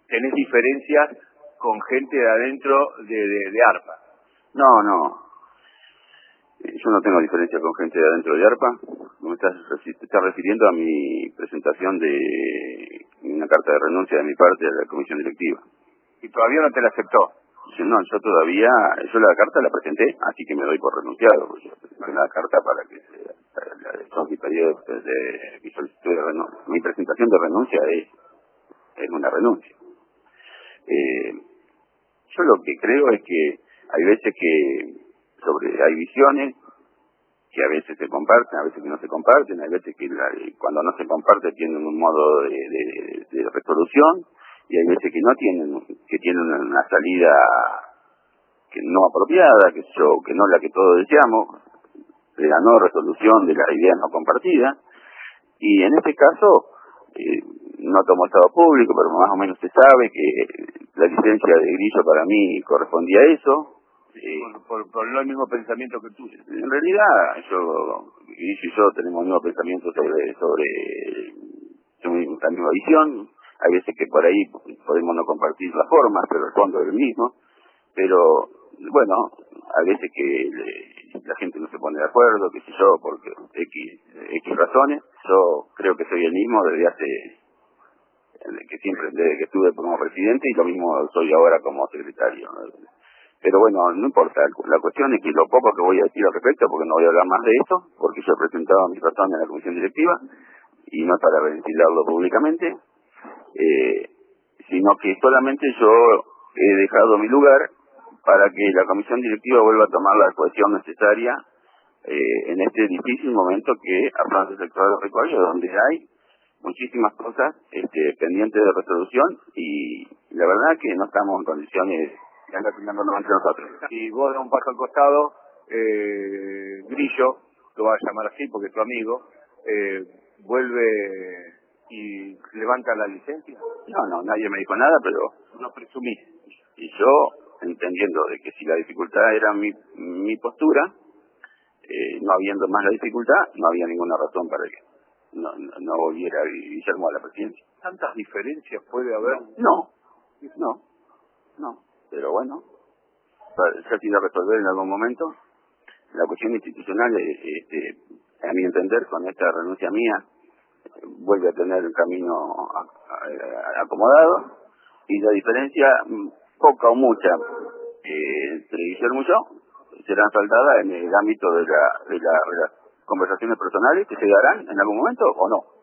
¿Tenés diferencias con gente de adentro de ARPA? No, no. Yo no tengo diferencia con gente de adentro de ARPA. Te estás refiriendo a mi presentación de una carta de renuncia de mi parte a la comisión directiva. ¿Y todavía no te la aceptó? No, yo la carta la presenté, así que me doy por renunciado. Yo presenté la carta para que mi periodo mi solicitud de renuncia. Mi presentación de renuncia es una renuncia. Yo lo que creo es que hay veces hay visiones que a veces se comparten, a veces que no se comparten, hay veces que cuando no se comparte tienen un modo de resolución, y hay veces que no tienen una salida que no apropiada, que no la que todos deseamos, de la no resolución de la idea no compartida. Y en este caso, no tomo estado público, pero más o menos se sabe que la licencia de Grillo para mí correspondía a eso. Por el mismo pensamiento que tú. En realidad, Grillo y yo tenemos el mismo pensamiento sobre la misma visión. Hay veces que por ahí podemos no compartir las formas, pero el fondo es el mismo. Pero, bueno, a veces que la gente no se pone de acuerdo, qué sé yo, porque X razones. Yo creo que soy el mismo desde que estuve como presidente, y lo mismo soy ahora como secretario. Pero bueno, no importa, la cuestión es que lo poco que voy a decir al respecto, porque no voy a hablar más de esto, porque yo he presentado mis razones en la comisión directiva, y no es para ventilarlo públicamente, sino que solamente yo he dejado mi lugar para que la comisión directiva vuelva a tomar la cohesión necesaria en este difícil momento que afronta el sector agropecuario, donde hay muchísimas cosas pendientes de resolución, y la verdad que no estamos en condiciones de andar peleándonos entre nosotros. Si vos das un paso al costado, Grillo, lo vas a llamar así porque es tu amigo, vuelve y levanta la licencia. No, nadie me dijo nada, pero No presumís. y yo, entendiendo de que si la dificultad era mi postura, no habiendo más la dificultad, no había ninguna razón para que no volviera Guillermo a la presidencia. ¿Tantas diferencias puede haber? No, pero bueno, se ha sido resolver en algún momento. La cuestión institucional, a mi entender, con esta renuncia mía, vuelve a tener el camino acomodado, y la diferencia, poca o mucha, entre Guillermo y yo, serán saldadas en el ámbito de las conversaciones personales que se darán en algún momento o no.